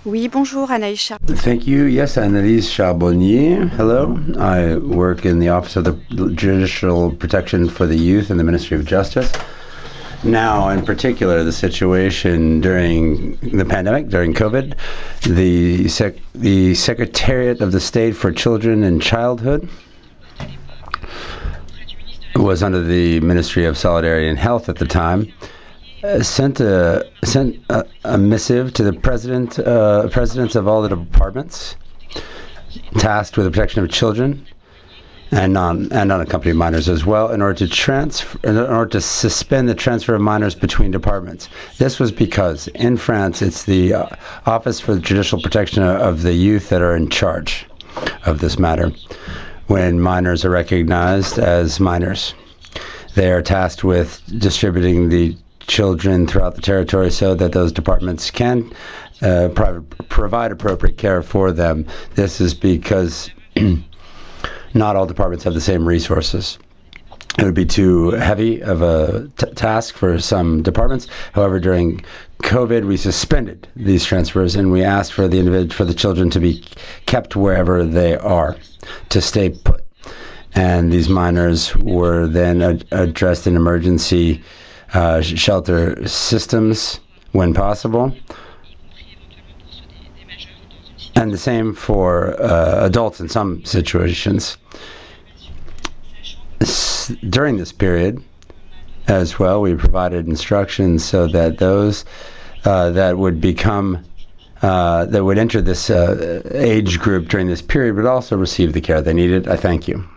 Oui, bonjour Anaïs. Thank you. Yes, Annelise Charbonnier. Hello. I work in the Office of the Judicial Protection for the Youth in the Ministry of Justice. Now, in particular, the situation during the pandemic, during COVID, the Secretariat of the State for Children and Childhood was under the Ministry of Solidarity and Health at the time. Sent a missive to the presidents of all the departments tasked with the protection of children and unaccompanied minors as well, in order to suspend the transfer of minors between departments. This was because in France, it's the Office for the Judicial Protection of the Youth that are in charge of this matter. When minors are recognized as minors, they are tasked with distributing the children throughout the territory so that those departments can provide appropriate care for them. This is because not all departments have the same resources. It would be too heavy of a task for some departments. However, during COVID, we suspended these transfers and we asked for the children to be kept wherever they are, to stay put. And these minors were then addressed in emergency shelter systems when possible. And the same for adults in some situations. During this period, as well, we provided instructions so that those that would enter this age group during this period would also receive the care they needed. I thank you.